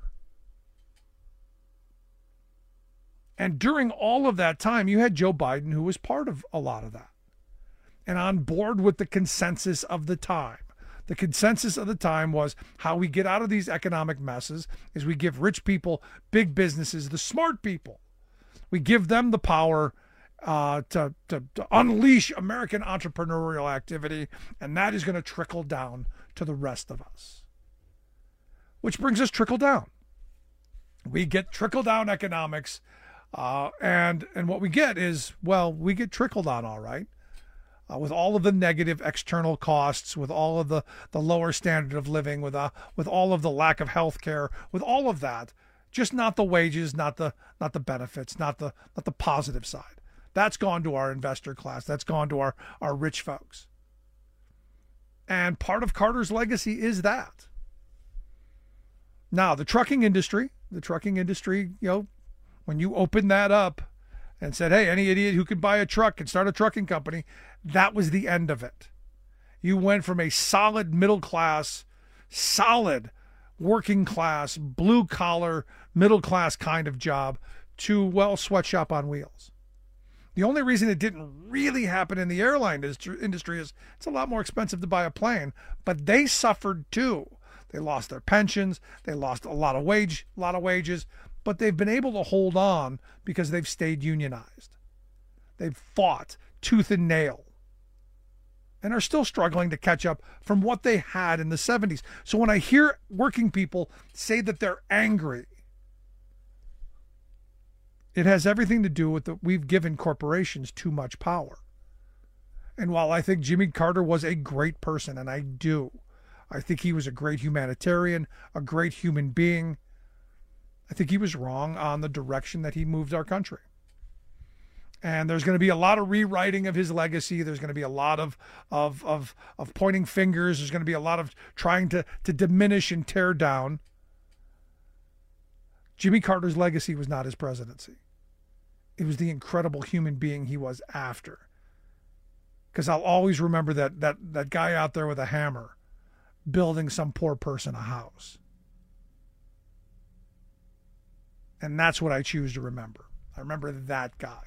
[SPEAKER 13] And during all of that time, you had Joe Biden, who was part of a lot of that, and on board with the consensus of the time. The consensus of the time was how we get out of these economic messes is we give rich people, big businesses, the smart people. We give them the power to unleash American entrepreneurial activity, and that is going to trickle down to the rest of us. Which brings us trickle down. We get trickle down economics, and what we get is, we get trickled on, all right, with all of the negative external costs, with all of the lower standard of living, with all of the lack of health care, with all of that, just not the wages, not the benefits, not the positive side. That's gone to our investor class. That's gone to our rich folks. And part of Carter's legacy is that. Now, the trucking industry, when you open that up and said, hey, any idiot who can buy a truck can start a trucking company, that was the end of it. You went from a solid middle class, solid working class, blue collar, middle class kind of job to, well, sweatshop on wheels. The only reason it didn't really happen in the airline industry is it's a lot more expensive to buy a plane, but they suffered too. They lost their pensions, they lost a lot of wages, but they've been able to hold on because they've stayed unionized. They've fought tooth and nail and are still struggling to catch up from what they had in the 70s. So when I hear working people say that they're angry, it has everything to do with that we've given corporations too much power. And while I think Jimmy Carter was a great person, and I think he was a great humanitarian, a great human being, I think he was wrong on the direction that he moved our country. And there's going to be a lot of rewriting of his legacy. There's going to be a lot of pointing fingers. There's going to be a lot of trying to diminish and tear down. Jimmy Carter's legacy was not his presidency. It was the incredible human being he was after. Because I'll always remember that guy out there with a hammer building some poor person a house. And that's what I choose to remember. I remember that guy.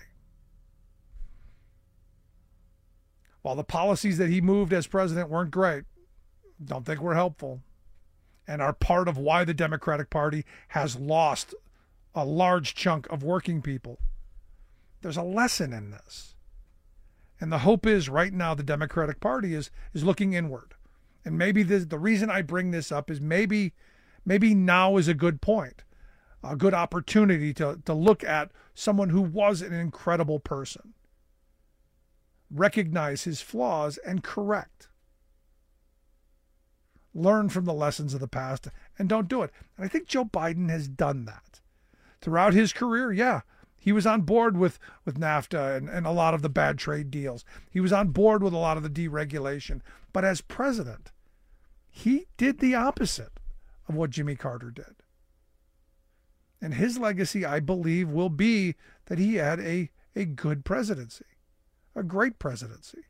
[SPEAKER 13] While the policies that he moved as president weren't great, don't think were helpful, and are part of why the Democratic Party has lost a large chunk of working people, there's a lesson in this. And the hope is right now the Democratic Party is looking inward. And maybe the reason I bring this up is maybe now is a good point, a good opportunity to look at someone who was an incredible person, recognize his flaws, and correct. Learn from the lessons of the past and don't do it. And I think Joe Biden has done that. Throughout his career, yeah, he was on board with NAFTA and a lot of the bad trade deals. He was on board with a lot of the deregulation. But as president, he did the opposite of what Jimmy Carter did. And his legacy, I believe, will be that he had a good presidency, a great presidency.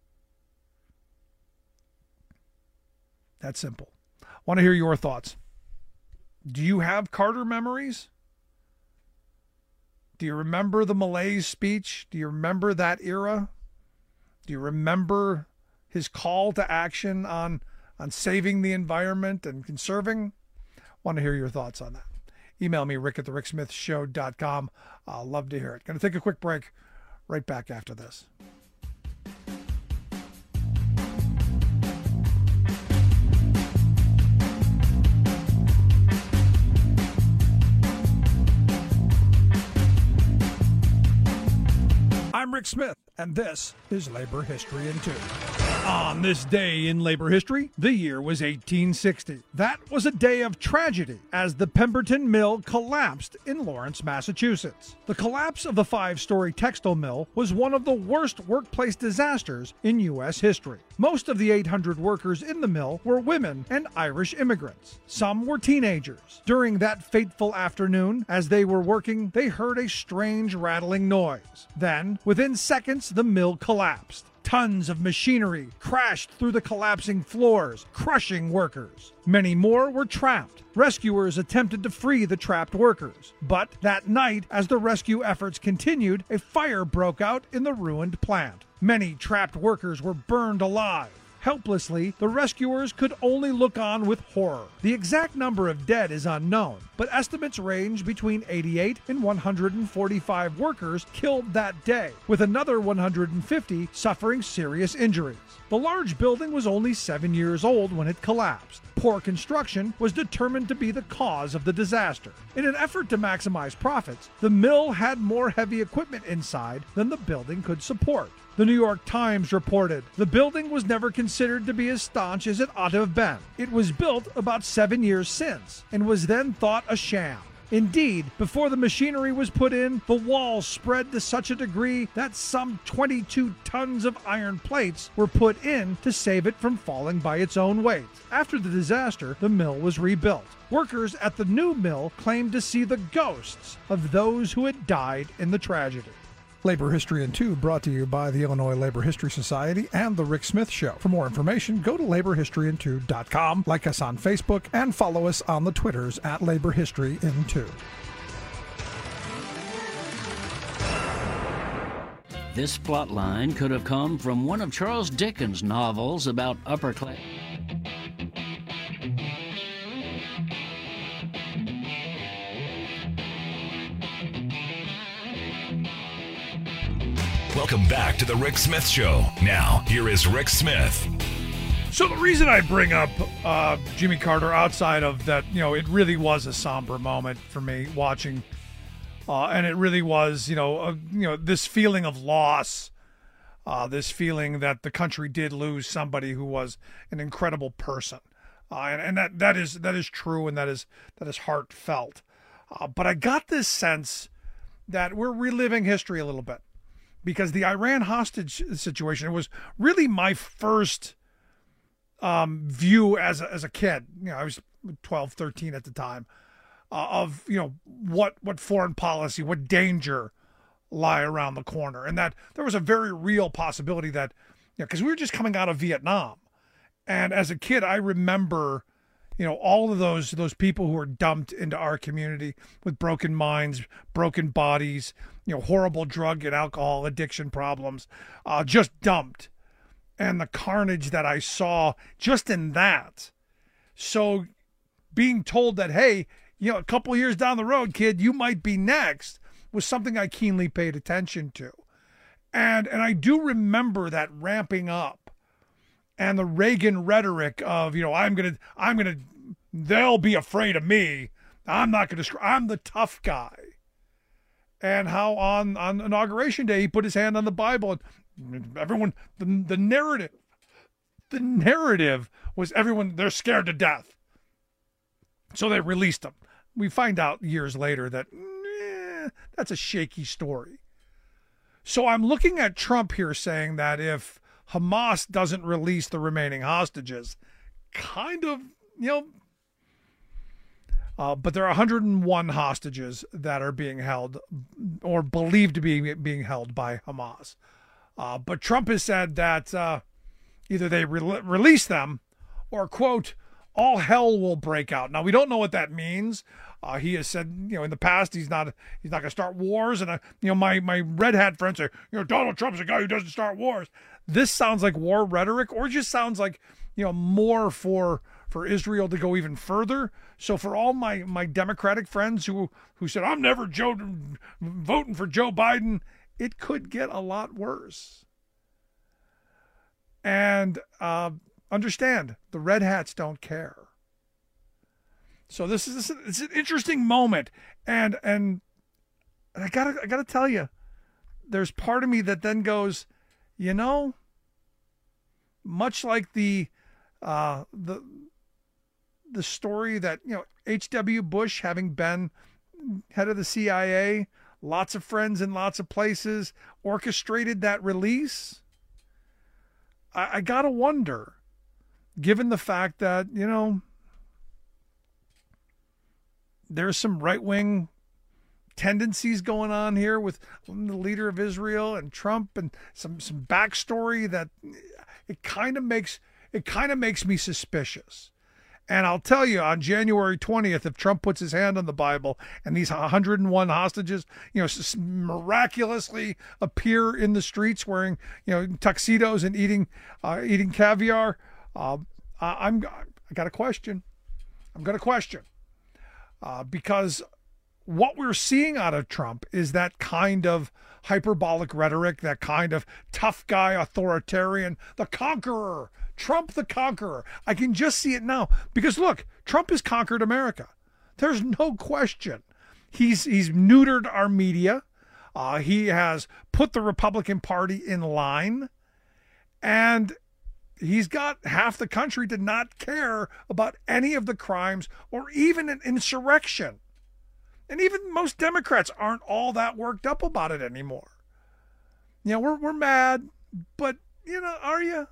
[SPEAKER 13] That's simple. Want to hear your thoughts. Do you have Carter memories? Do you remember the Malaise speech? Do you remember that era? Do you remember his call to action on saving the environment and conserving? Want to hear your thoughts on that. Email me, rick@thericksmithshow.com. I'll love to hear it. Going to take a quick break. Right back after this. I'm Rick Smith, and this is Labor History in 2. On this day in labor history, the year was 1860. That was a day of tragedy as the Pemberton Mill collapsed in Lawrence, Massachusetts. The collapse of the 5-story textile mill was one of the worst workplace disasters in U.S. history. Most of the 800 workers in the mill were women and Irish immigrants. Some were teenagers. During that fateful afternoon, as they were working, they heard a strange rattling noise. Then, within seconds, the mill collapsed. Tons of machinery crashed through the collapsing floors, crushing workers. Many more were trapped. Rescuers attempted to free the trapped workers. But that night, as the rescue efforts continued, a fire broke out in the ruined plant. Many trapped workers were burned alive. Helplessly, the rescuers could only look on with horror. The exact number of dead is unknown, but estimates range between 88 and 145 workers killed that day, with another 150 suffering serious injuries. The large building was only 7 years old when it collapsed. Poor construction was determined to be the cause of the disaster. In an effort to maximize profits, the mill had more heavy equipment inside than the building could support. The New York Times reported, the building was never considered to be as staunch as it ought to have been. It was built about 7 years since and was then thought a sham. Indeed, before the machinery was put in, the walls spread to such a degree that some 22 tons of iron plates were put in to save it from falling by its own weight. After the disaster, the mill was rebuilt. Workers at the new mill claimed to see the ghosts of those who had died in the tragedy. Labor History in 2 brought to you by the Illinois Labor History Society and The Rick Smith Show. For more information, go to laborhistoryin2.com, like us on Facebook, and follow us on the Twitters at Labor History in 2.
[SPEAKER 20] This plotline could have come from one of Charles Dickens' novels about upper class.
[SPEAKER 12] Welcome back to the Rick Smith Show. Now, here is Rick Smith.
[SPEAKER 13] So the reason I bring up Jimmy Carter, outside of that, it really was a somber moment for me watching, and it really was, this feeling of loss, this feeling that the country did lose somebody who was an incredible person, and that is true, and that is heartfelt. But I got this sense that we're reliving history a little bit. Because the Iran hostage situation, it was really my first view as a kid. I was 12, 13 at the time, of what foreign policy, what danger lie around the corner, and that there was a very real possibility that, because we were just coming out of Vietnam, and as a kid I remember, all of those people who were dumped into our community with broken minds, broken bodies, horrible drug and alcohol addiction problems, just dumped. And the carnage that I saw just in that. So being told that, hey, a couple years down the road, kid, you might be next, was something I keenly paid attention to. And I do remember that ramping up, and the Reagan rhetoric of, they'll be afraid of me. I'm the tough guy. And how on Inauguration Day, he put his hand on the Bible, and everyone, the narrative was everyone, they're scared to death. So they released him. We find out years later that that's a shaky story. So I'm looking at Trump here saying that if Hamas doesn't release the remaining hostages, kind of, but there are 101 hostages that are being held or believed to be being held by Hamas. But Trump has said that either they release them or, quote, all hell will break out. Now, we don't know what that means. He has said, in the past, he's not going to start wars. And, my red hat friends say, Donald Trump's a guy who doesn't start wars. This sounds like war rhetoric, or just sounds like, more for Israel to go even further. So for all my Democratic friends who said, I'm never voting for Joe Biden, it could get a lot worse. And understand, the red hats don't care. So it's an interesting moment, and I gotta tell you, there's part of me that then goes, much like the story that H.W. Bush, having been head of the CIA, lots of friends in lots of places, orchestrated that release. I gotta wonder, given the fact that there's some right-wing tendencies going on here with the leader of Israel and Trump, and some backstory that it kind of makes me suspicious. And I'll tell you, on January 20th, if Trump puts his hand on the Bible and these 101 hostages, miraculously appear in the streets wearing, tuxedos and eating caviar, I got a question. I'm going to question. Because what we're seeing out of Trump is that kind of hyperbolic rhetoric, that kind of tough guy, authoritarian, the conqueror, Trump the conqueror. I can just see it now because look, Trump has conquered America. There's no question. He's neutered our media. He has put the Republican Party in line, and he's got half the country to not care about any of the crimes or even an insurrection. And even most Democrats aren't all that worked up about it anymore. We're mad, but, are you?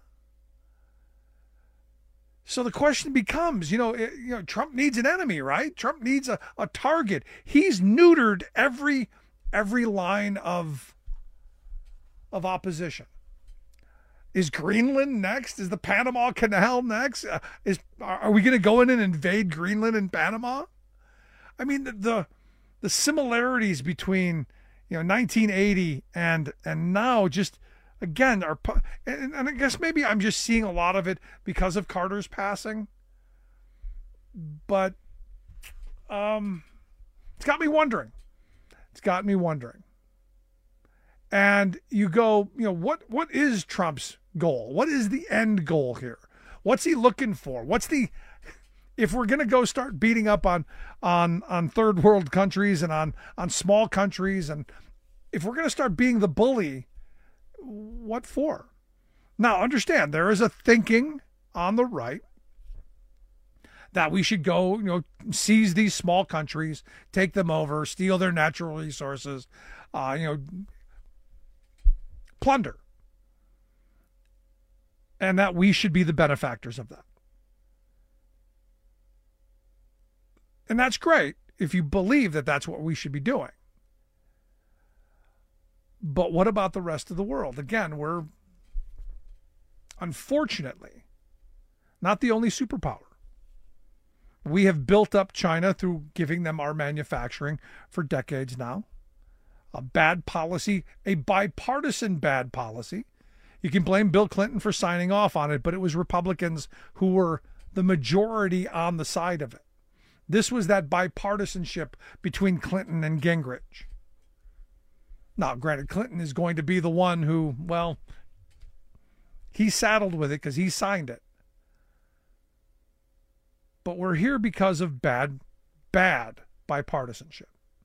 [SPEAKER 13] So the question becomes, Trump needs an enemy, right? Trump needs a target. He's neutered every line of of opposition. Is Greenland next? Is the Panama Canal next? Are we going to go in and invade Greenland and Panama? I mean, the similarities between 1980 and now just again are, and I guess maybe I'm just seeing a lot of it because of Carter's passing. But it's got me wondering. And you go, what is Trump's goal? What is the end goal here? What's he looking for? If we're going to go start beating up on third world countries and on small countries, and if we're going to start being the bully, what for? Now, understand, there is a thinking on the right that we should go, seize these small countries, take them over, steal their natural resources, plunder. And that we should be the benefactors of that. And that's great if you believe that that's what we should be doing. But what about the rest of the world? Again, we're unfortunately not the only superpower. We have built up China through giving them our manufacturing for decades now. A bad policy, a bipartisan bad policy. You can blame Bill Clinton for signing off on it, but it was Republicans who were the majority on the side of it. This was that bipartisanship between Clinton and Gingrich. Now, granted, Clinton is going to be the one who, he saddled with it because he signed it. But we're here because of bad bipartisanship.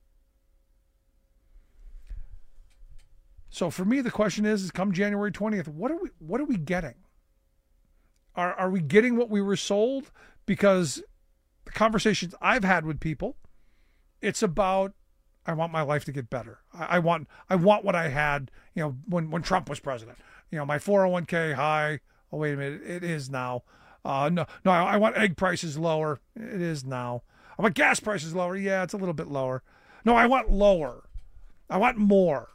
[SPEAKER 13] So for me, the question is come January 20th, what are we getting? Are we getting what we were sold? Because the conversations I've had with people, it's about, I want my life to get better. I want what I had, when Trump was president. My 401k high. Oh, wait a minute. It is now. No, I want egg prices lower. It is now. I want gas prices lower. Yeah, it's a little bit lower. No, I want lower. I want more.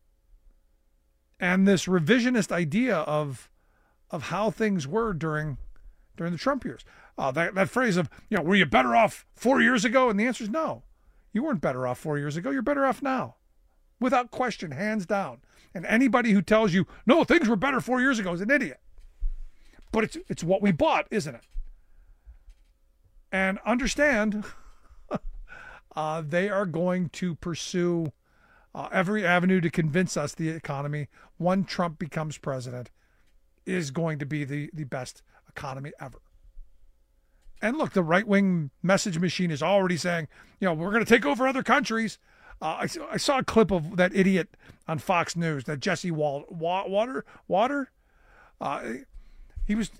[SPEAKER 13] And this revisionist idea of how things were during the Trump years. That phrase of, were you better off 4 years ago? And the answer is no. You weren't better off 4 years ago. You're better off now. Without question, hands down. And anybody who tells you, no, things were better 4 years ago is an idiot. But it's what we bought, isn't it? And understand, they are going to pursue every avenue to convince us the economy, when Trump becomes president, is going to be the best economy ever. And look, the right-wing message machine is already saying, we're going to take over other countries. I saw a clip of that idiot on Fox News, that Jesse Water. He was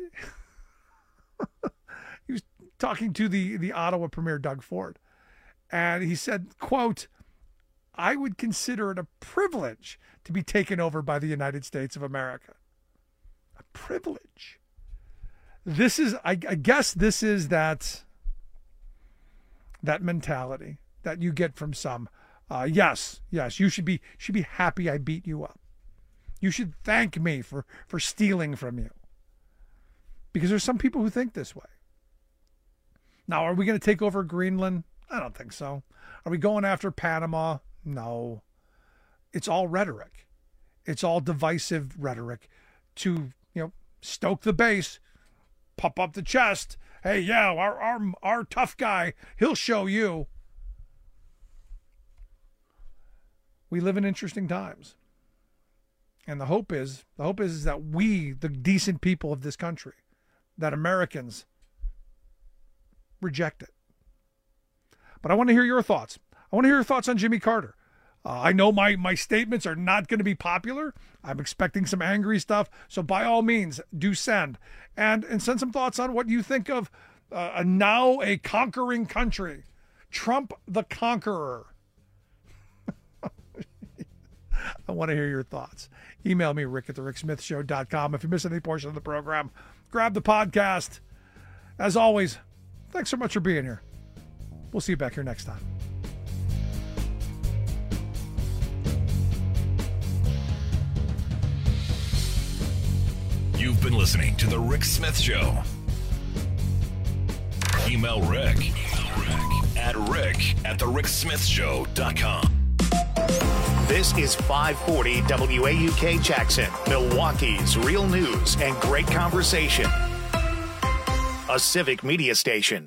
[SPEAKER 13] talking to the Ottawa Premier Doug Ford, and he said, quote, I would consider it a privilege to be taken over by the United States of America. A privilege. This is, I guess this is that mentality that you get from some. Yes, you should be happy I beat you up. You should thank me for stealing from you. Because there's some people who think this way. Now, are we going to take over Greenland? I don't think so. Are we going after Panama? No. It's all rhetoric. It's all divisive rhetoric to, stoke the base, puff up the chest. Hey, yeah, our tough guy, he'll show you. We live in interesting times. And the hope is that we, the decent people of this country, that Americans reject it. But I want to hear your thoughts. I want to hear your thoughts on Jimmy Carter. I know my statements are not going to be popular. I'm expecting some angry stuff. So by all means, do send. And send some thoughts on what you think of now a conquering country. Trump the Conqueror. I want to hear your thoughts. Email me, rick@thericksmithshow.com. If you miss any portion of the program, grab the podcast. As always, thanks so much for being here. We'll see you back here next time.
[SPEAKER 12] You've been listening to The Rick Smith Show. Email Rick at rick@thericksmithshow.com.
[SPEAKER 1] This is 540 WAUK Jackson, Milwaukee's real news and great conversation. A civic media station.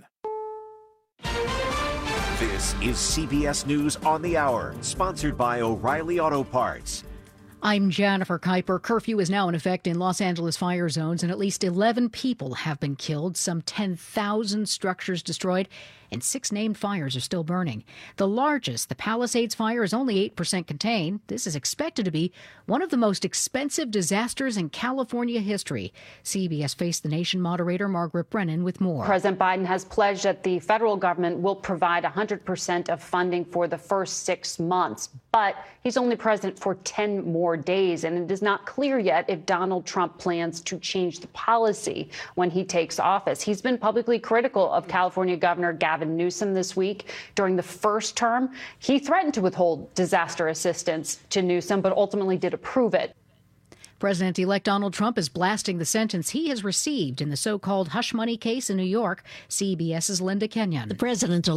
[SPEAKER 21] This is CBS News on the Hour, sponsored by O'Reilly Auto Parts.
[SPEAKER 2] I'm Jennifer Kuiper. Curfew is now in effect in Los Angeles fire zones, and at least 11 people have been killed, some 10,000 structures destroyed, and 6 named fires are still burning. The largest, the Palisades fire, is only 8% contained. This is expected to be one of the most expensive disasters in California history. CBS Face the Nation moderator Margaret Brennan with more.
[SPEAKER 22] President Biden has pledged that the federal government will provide 100% of funding for the first 6 months. But he's only president for 10 more days, and it is not clear yet if Donald Trump plans to change the policy when he takes office. He's been publicly critical of California Governor Gavin Newsom this week. During the first term, he threatened to withhold disaster assistance to Newsom, but ultimately did approve it.
[SPEAKER 2] President-elect Donald Trump is blasting the sentence he has received in the so-called hush money case in New York. CBS's Linda Kenyon.
[SPEAKER 23] The president